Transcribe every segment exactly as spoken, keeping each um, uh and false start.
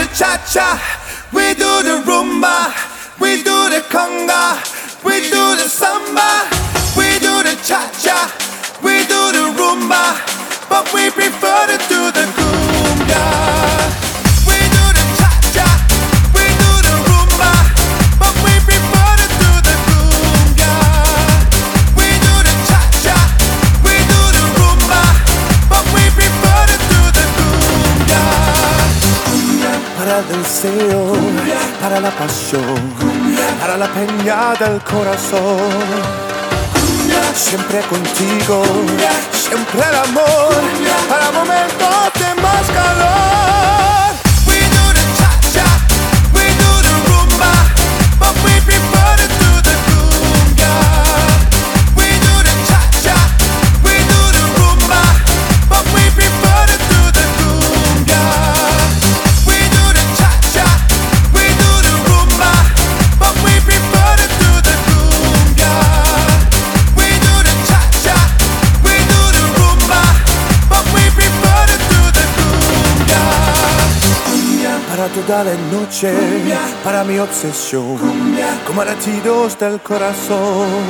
cha-cha, we do the rumba, we do the conga, we do the samba, we do the cha-cha, we do the rumba, but we prefer to do the cumbia. We do the cha-cha, we do the rumba, but we prefer to do the cumbia. We do the cha-cha, we do the rumba, but we prefer to do the cumbia. Para el deseo, para la pasión, para la peña del corazón. Siempre contigo, siempre el amor, para momentos de más calor. We do the cha-cha, we do the rumba, but we prefer to do the cumbia. We do the cha-cha, we do the rumba, but we prefer to do the cumbia. We do the cha-cha, we do the rumba, but we prefer to do the cumbia. We do the cha-cha, we do the rumba, but we prefer to do the cumbia. Para toda la noche, para mi obsesión, como latidos del corazón.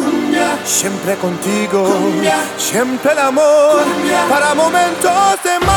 Siempre contigo, siempre el amor, para momentos de más.